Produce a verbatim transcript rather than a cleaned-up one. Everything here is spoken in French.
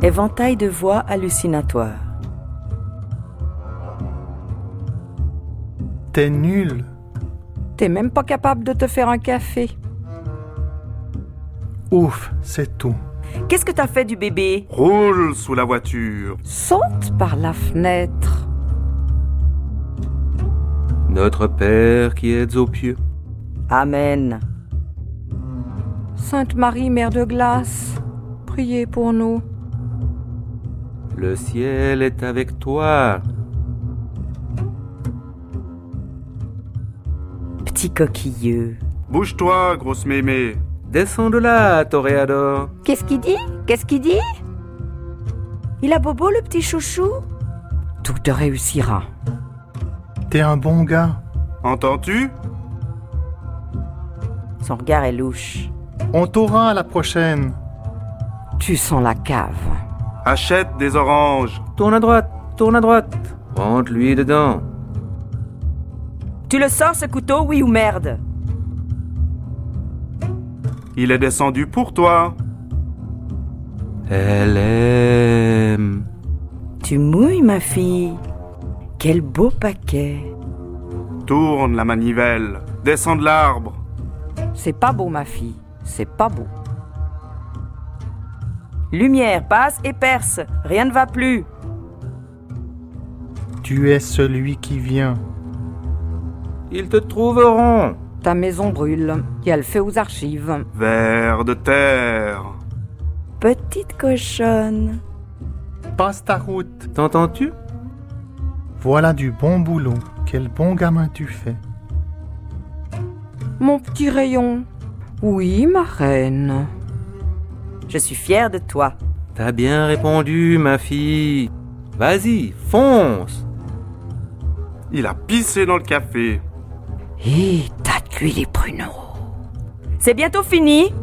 Éventail de voix hallucinatoires. T'es nul. T'es même pas capable de te faire un café. Ouf, c'est tout. Qu'est-ce que t'as fait du bébé? Roule sous la voiture. Saute par la fenêtre. Notre Père qui êtes aux pieux. Amen. Sainte Marie, Mère de glace, priez pour nous. Le ciel est avec toi. Petit coquilleux. Bouge-toi, grosse mémé. Descends de là, toréador. Qu'est-ce qu'il dit? Qu'est-ce qu'il dit? Il a bobo, le petit chouchou? Tout te réussira. T'es un bon gars. Entends-tu? Son regard est louche. On t'aura à la prochaine. Tu sens la cave. Achète des oranges. Tourne à droite, tourne à droite. Rentre-lui dedans. Tu le sors ce couteau, oui ou merde? Il est descendu pour toi. Elle aime. Tu mouilles, ma fille. Quel beau paquet. Tourne la manivelle. Descends de l'arbre. C'est pas beau, ma fille. C'est pas beau. Lumière, passe et perce. Rien ne va plus. Tu es celui qui vient. Ils te trouveront. Ta maison brûle. Il y a le feu aux archives. Vers de terre. Petite cochonne. Passe ta route. T'entends-tu? Voilà du bon boulot. Quel bon gamin tu fais. Mon petit rayon. Oui, ma reine. Je suis fière de toi. T'as bien répondu, ma fille. Vas-y, fonce. Il a pissé dans le café. Et tâte-lui les pruneaux. C'est bientôt fini.